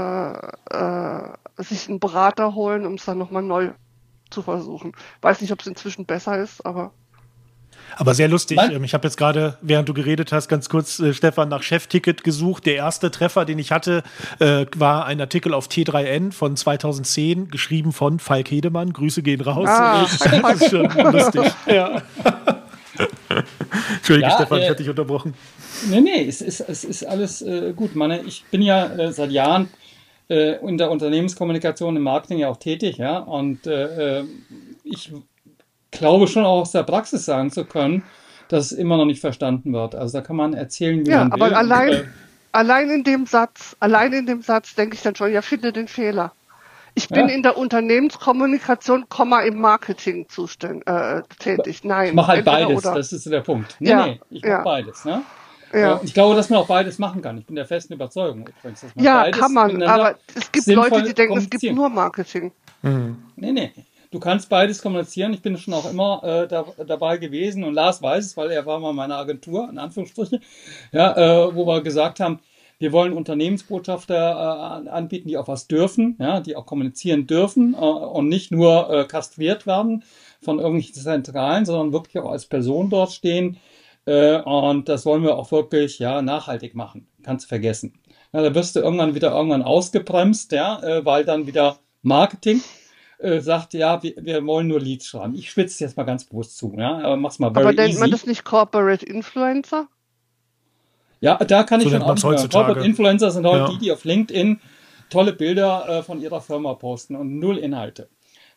sich einen Berater holen, um es dann nochmal neu zu versuchen. Weiß nicht, ob es inzwischen besser ist, aber Aber sehr lustig. Nein. Ich habe jetzt gerade, während du geredet hast, ganz kurz, Stefan, nach Chefticket gesucht. Der erste Treffer, den ich hatte, war ein Artikel auf T3N von 2010, geschrieben von Falk Hedemann. Grüße gehen raus. Das ist schon lustig. Ja. Entschuldige, Ja, Stefan, ich hatte dich unterbrochen. Nee, es ist alles gut. Ich bin ja seit Jahren in der Unternehmenskommunikation im Marketing ja auch tätig, ja, und ich glaube schon auch aus der Praxis sagen zu können, dass es immer noch nicht verstanden wird. Also da kann man erzählen, wie ja, man will. aber Und, allein in dem Satz denke ich dann schon, ja, finde den Fehler. Ich bin Ja. in der Unternehmenskommunikation, im Marketing tätig. Nein, ich mache halt entweder beides, oder. das ist der Punkt. Nee, Ja, ich mache ja. beides. Ne? Ja. Und ich glaube, dass man auch beides machen kann. Ich bin der festen Überzeugung übrigens, dass man Ja, beides kann man, miteinander aber es gibt sinnvoll Leute, die denken, es gibt kommunizieren. nur Marketing. Nee. Du kannst beides kommunizieren. Ich bin schon auch immer dabei gewesen und Lars weiß es, weil er war mal in meiner Agentur, in Anführungsstrichen, ja, wo wir gesagt haben, wir wollen Unternehmensbotschafter anbieten, die auch was dürfen, ja, die auch kommunizieren dürfen und nicht nur kastriert werden von irgendwelchen Zentralen, sondern wirklich auch als Person dort stehen. Und das wollen wir auch wirklich nachhaltig machen. Kannst du vergessen. Ja, da wirst du irgendwann ausgebremst, ja, weil dann wieder Marketing sagt, ja, wir wollen nur Leads schreiben. Ich spitze es jetzt mal ganz bewusst zu, ja, aber mach's mal Aber very nennt man easy. das nicht Corporate Influencer? Ja, da kann So ich schon nennt auch man's nicht hören. heutzutage. Corporate Influencer sind heute Ja. die auf LinkedIn tolle Bilder von ihrer Firma posten und null Inhalte.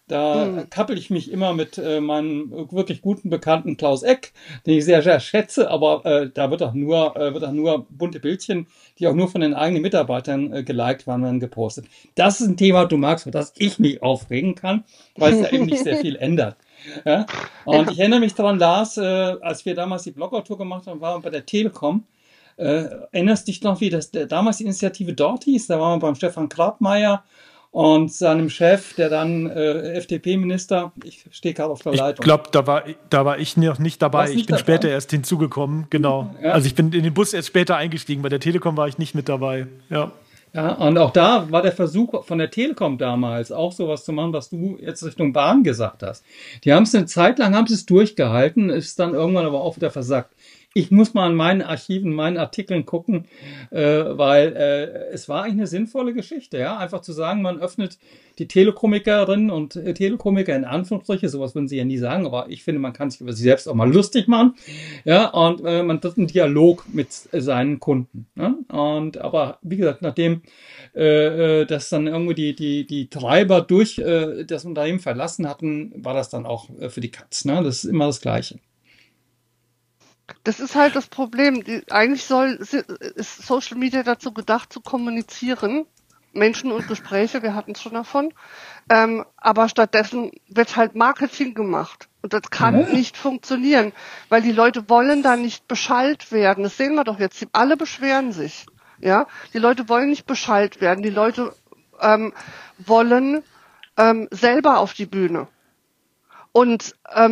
Da kappel ich mich immer mit meinem wirklich guten Bekannten Klaus Eck, den ich sehr, sehr schätze, aber da wird auch nur bunte Bildchen, die auch nur von den eigenen Mitarbeitern geliked werden gepostet. Das ist ein Thema, du magst, für das ich mich aufregen kann, weil es da eben nicht sehr viel ändert. Ja? Und Ja. ich erinnere mich daran, Lars, als wir damals die Blogger-Tour gemacht haben, waren wir bei der Telekom. Erinnerst dich noch, wie das damals die Initiative dort hieß? Da waren wir beim Stefan Grabmaier und seinem Chef, der dann FDP-Minister, ich stehe gerade auf der Ich Leitung. glaube, da war ich noch nicht dabei. Warst Ich nicht bin dabei? später erst hinzugekommen, genau. Ja. Also ich bin in den Bus erst später eingestiegen. Bei der Telekom war ich nicht mit dabei. Ja. Ja, und auch da war der Versuch von der Telekom damals auch sowas zu machen, was du jetzt Richtung Bahn gesagt hast. Die haben es eine Zeit lang, haben sie es durchgehalten, ist dann irgendwann aber auch wieder versackt. Ich muss mal in meinen Archiven, meinen Artikeln gucken, weil es war eigentlich eine sinnvolle Geschichte, ja. Einfach zu sagen, man öffnet die Telekomikerinnen und Telekomiker in Anführungsstriche, sowas würden sie ja nie sagen, aber ich finde, man kann sich über sich selbst auch mal lustig machen, ja, und man hat einen Dialog mit seinen Kunden. Ne? Und aber wie gesagt, nachdem dass dann irgendwie die Treiber durch das Unternehmen verlassen hatten, war das dann auch für die Katz. Ne? Das ist immer das Gleiche. Das ist halt das Problem. Eigentlich ist Social Media dazu gedacht, zu kommunizieren. Menschen und Gespräche, wir hatten es schon davon. Aber stattdessen wird halt Marketing gemacht. Und das kann nicht funktionieren, weil die Leute wollen da nicht beschallt werden. Das sehen wir doch jetzt. Alle beschweren sich. Ja, die Leute wollen nicht beschallt werden. Die Leute wollen selber auf die Bühne. Und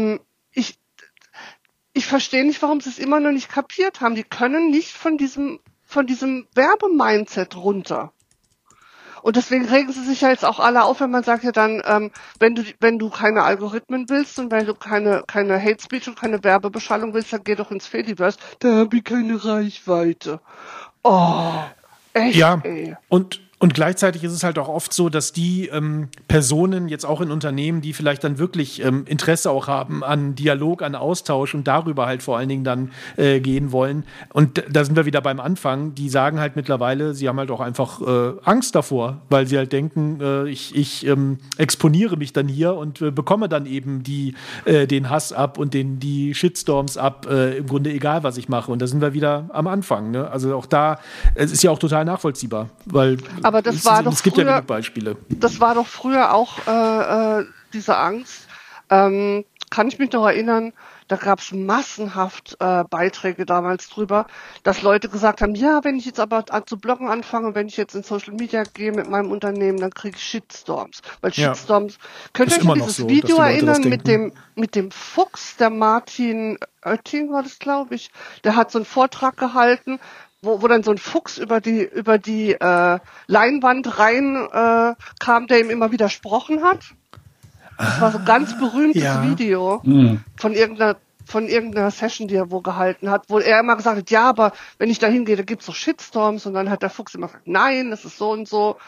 ich verstehe nicht, warum sie es immer noch nicht kapiert haben. Die können nicht von diesem Werbemindset runter. Und deswegen regen sie sich ja jetzt auch alle auf, wenn man sagt ja dann, wenn du keine Algorithmen willst und wenn du keine Hate Speech und keine Werbebeschallung willst, dann geh doch ins Fediverse. Da habe ich keine Reichweite. Oh, echt, Ja, ey. und gleichzeitig ist es halt auch oft so, dass die Personen jetzt auch in Unternehmen, die vielleicht dann wirklich Interesse auch haben an Dialog, an Austausch und darüber halt vor allen Dingen dann gehen wollen. Und da sind wir wieder beim Anfang. Die sagen halt mittlerweile, sie haben halt auch einfach Angst davor, weil sie halt denken, ich exponiere mich dann hier und bekomme dann eben den Hass ab und die Shitstorms ab, im Grunde egal, was ich mache. Und da sind wir wieder am Anfang. Ne? Also auch da, es ist ja auch total nachvollziehbar, weil Aber es gibt ja genug Beispiele. Das war doch früher auch diese Angst. Kann ich mich noch erinnern, da gab es massenhaft Beiträge damals drüber, dass Leute gesagt haben, ja, wenn ich jetzt aber zu bloggen anfange, wenn ich jetzt in Social Media gehe mit meinem Unternehmen, dann kriege ich Shitstorms. Weil Ja. Shitstorms, könnt ihr Ist euch an immer noch dieses so, dass Video die Leute das erinnern denken. mit dem Fuchs, der Martin Oetting war das, glaube ich, der hat so einen Vortrag gehalten, wo dann so ein Fuchs über die Leinwand rein kam, der ihm immer widersprochen hat. Das war so ein ganz berühmtes ja. Video von irgendeiner Session, die er wo gehalten hat, wo er immer gesagt hat, ja, aber wenn ich da hingehe, da gibt's doch Shitstorms, und dann hat der Fuchs immer gesagt, nein, das ist so und so.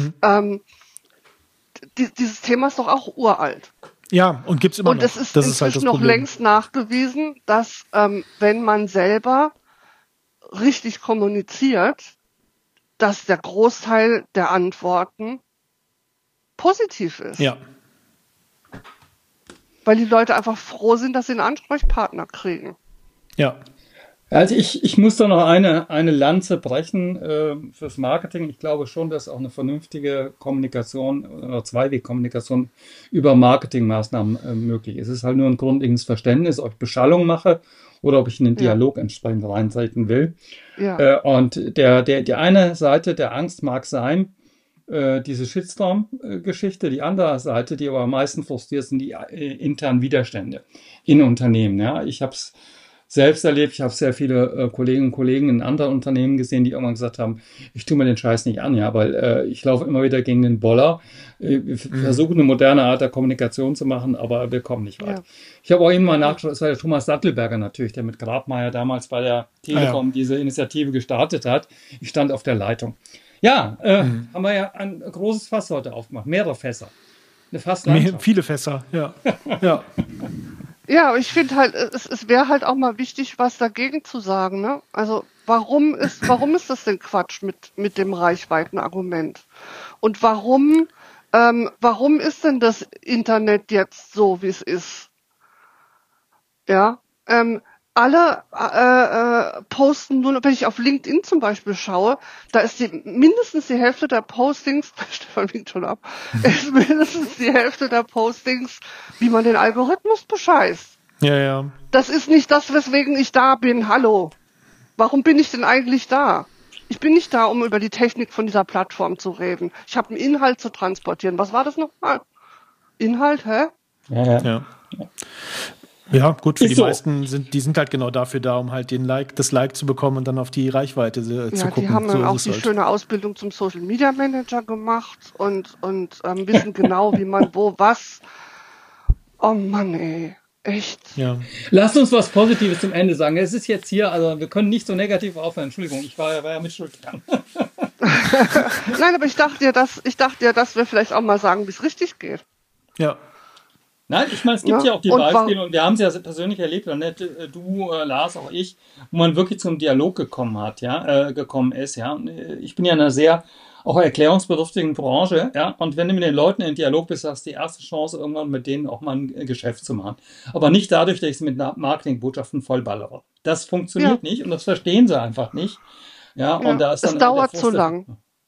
Dieses Thema ist doch auch uralt. Ja, und gibt's immer Und noch. es ist Das ist halt inzwischen das noch Problem. längst nachgewiesen, dass wenn man selber richtig kommuniziert, dass der Großteil der Antworten positiv ist. Ja. Weil die Leute einfach froh sind, dass sie einen Ansprechpartner kriegen. Ja. Also ich muss da noch eine Lanze brechen fürs Marketing. Ich glaube schon, dass auch eine vernünftige Kommunikation oder Zweiwegkommunikation über Marketingmaßnahmen möglich ist. Es ist halt nur ein grundlegendes Verständnis, ob ich Beschallung mache oder ob ich in den Dialog entsprechend reintreten will. Ja. Und die eine Seite der Angst mag sein, diese Shitstorm-Geschichte, die andere Seite, die aber am meisten frustriert, sind die internen Widerstände in Unternehmen. Ja, ich habe es selbst erlebt, ich habe sehr viele Kolleginnen und Kollegen in anderen Unternehmen gesehen, die irgendwann gesagt haben, ich tue mir den Scheiß nicht an, ja, weil ich laufe immer wieder gegen den Boller, versuche eine moderne Art der Kommunikation zu machen, aber wir kommen nicht weit. Ja. Ich habe auch eben mal nachgeschaut, das war der Thomas Sattelberger natürlich, der mit Grabmaier damals bei der Telekom diese Initiative gestartet hat. Ich stand auf der Leitung. Ja, haben wir ja ein großes Fass heute aufgemacht, mehrere Fässer. Eine Fasslandschaft. Viele Fässer, ja. Ja. Ja, aber ich finde halt, es wäre halt auch mal wichtig, was dagegen zu sagen, ne? Also warum ist das denn Quatsch mit dem Reichweitenargument? Und warum warum ist denn das Internet jetzt so, wie es ist? Ja, alle posten nur, wenn ich auf LinkedIn zum Beispiel schaue, da ist mindestens die Hälfte der Postings, Stefan winkt schon ab, ist mindestens die Hälfte der Postings, wie man den Algorithmus bescheißt. Ja. Das ist nicht das, weswegen ich da bin. Hallo. Warum bin ich denn eigentlich da? Ich bin nicht da, um über die Technik von dieser Plattform zu reden. Ich habe einen Inhalt zu transportieren. Was war das nochmal? Inhalt, hä? Ja. Ja, gut, für Ist die so. meisten sind halt genau dafür da, um halt das Like zu bekommen und dann auf die Reichweite zu gucken. Die haben So auch ist die es halt. schöne Ausbildung zum Social Media Manager gemacht und wissen genau, wie man wo was. Oh Mann, ey. Echt. Ja. Lasst uns was Positives zum Ende sagen. Es ist jetzt hier, also wir können nicht so negativ aufhören. Entschuldigung, ich war ja mit Schuld dran. Nein, aber ich dachte ja, dass wir vielleicht auch mal sagen, wie es richtig geht. Ja. Nein, ich meine, es gibt Ja, ja auch die und Beispiele und wir haben es ja persönlich erlebt, Annette, du, Lars, auch ich, wo man wirklich zum Dialog gekommen ist, ja. Und, ich bin ja in einer sehr auch erklärungsbedürftigen Branche, ja. Und wenn du mit den Leuten in Dialog bist, hast du die erste Chance, irgendwann mit denen auch mal ein Geschäft zu machen. Aber nicht dadurch, dass ich es mit Marketingbotschaften vollballere. Das funktioniert nicht und das verstehen sie einfach nicht. Ja, und da ist dann es dauert zu lang.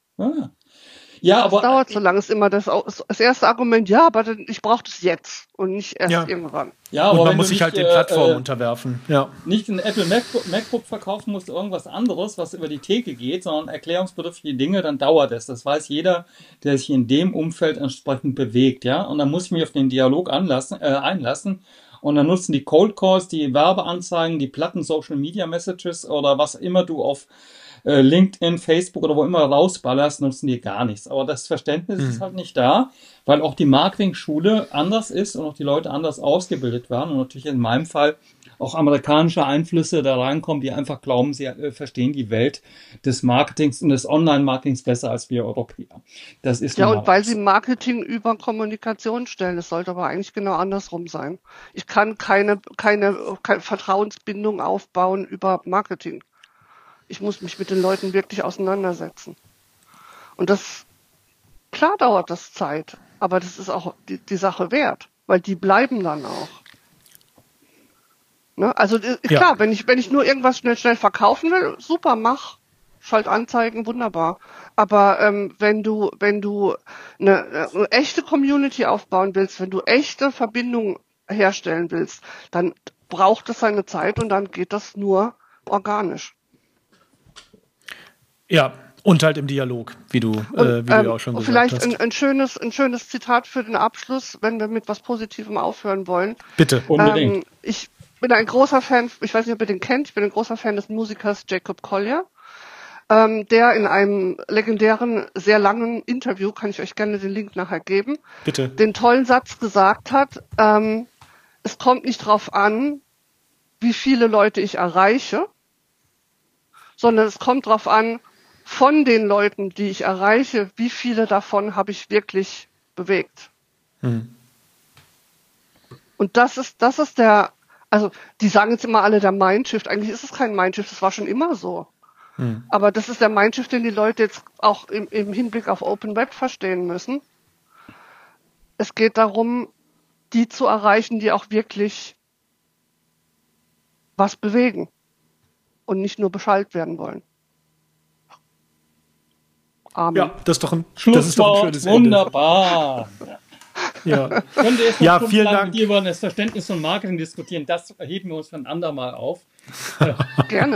Ja, Es aber dauert so lang, ist immer das erste Argument, ja, aber ich brauche das jetzt und nicht erst Ja. irgendwann. ja, Und aber man wenn muss du sich halt nicht, den Plattformen unterwerfen. Ja. nicht ein Apple MacBook verkaufen musst, irgendwas anderes, was über die Theke geht, sondern erklärungsbedürftige Dinge, dann dauert es. Das weiß jeder, der sich in dem Umfeld entsprechend bewegt, ja. Und dann muss ich mich auf den Dialog einlassen. Und dann nutzen die Cold Calls, die Werbeanzeigen, die platten Social Media Messages oder was immer du auf LinkedIn, Facebook oder wo immer rausballerst, nutzen die gar nichts. Aber das Verständnis ist halt nicht da, weil auch die Marketing-Schule anders ist und auch die Leute anders ausgebildet werden und natürlich in meinem Fall auch amerikanische Einflüsse da reinkommen, die einfach glauben, sie verstehen die Welt des Marketings und des Online-Marketings besser als wir Europäer. Das ist Ja, nun und mal weil so. sie Marketing über Kommunikation stellen. Es sollte aber eigentlich genau andersrum sein. Ich kann keine Vertrauensbindung aufbauen über Marketing. Ich muss mich mit den Leuten wirklich auseinandersetzen. Und klar dauert das Zeit, aber das ist auch die Sache wert, weil die bleiben dann auch. Ne? Also klar, wenn ich nur irgendwas schnell verkaufen will, super, mach. Schalt Anzeigen, wunderbar. Aber wenn du eine echte Community aufbauen willst, wenn du echte Verbindungen herstellen willst, dann braucht es seine Zeit und dann geht das nur organisch. Ja, und halt im Dialog, wie du ja auch schon gesagt vielleicht hast. ein schönes Zitat für den Abschluss, wenn wir mit was Positivem aufhören wollen. Bitte. Unbedingt. Ich bin ein großer Fan, ich weiß nicht, ob ihr den kennt, ich bin ein großer Fan des Musikers Jacob Collier, der in einem legendären, sehr langen Interview, kann ich euch gerne den Link nachher geben, Bitte. den tollen Satz gesagt hat, es kommt nicht drauf an, wie viele Leute ich erreiche, sondern es kommt drauf an, von den Leuten, die ich erreiche, wie viele davon habe ich wirklich bewegt. Und das ist also die sagen jetzt immer alle der Mindshift, eigentlich ist es kein Mindshift, das war schon immer so. Aber das ist der Mindshift, den die Leute jetzt auch im Hinblick auf Open Web verstehen müssen. Es geht darum, die zu erreichen, die auch wirklich was bewegen und nicht nur beschallt werden wollen. Amen. Ja, das ist doch ein Schlusswort, schönes wunderbar. Ende. Ja. Können wir jetzt noch Ja, fünf vielen Minuten Dank. mit dir über das Verständnis von Marketing diskutieren? Das heben wir uns für ein andermal auf. Gerne.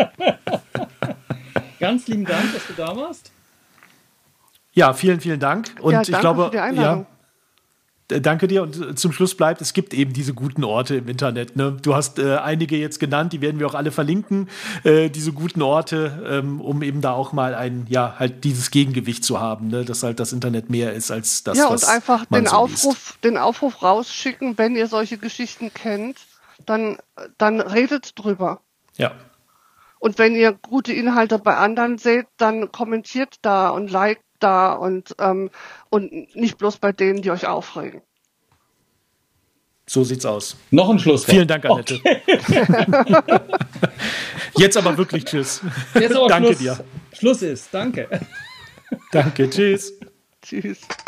Ganz lieben Dank, dass du da warst. Ja, vielen Dank. Und Ja, ich danke glaube, für die Einladung. Danke dir. Und zum Schluss bleibt, es gibt eben diese guten Orte im Internet. Ne? Du hast einige jetzt genannt, die werden wir auch alle verlinken, diese guten Orte, um eben da auch mal halt dieses Gegengewicht zu haben, ne? Dass halt das Internet mehr ist als das, Ja, was und einfach man so liest. den Aufruf rausschicken, wenn ihr solche Geschichten kennt, dann redet drüber. Ja. Und wenn ihr gute Inhalte bei anderen seht, dann kommentiert da und liked da und nicht bloß bei denen, die euch aufregen. So sieht's aus. Noch ein Schlusswort. Vielen Dank, Annette. Okay. Jetzt aber wirklich tschüss. Jetzt aber Danke Schluss, dir. Schluss ist. Danke. Danke, tschüss. Tschüss.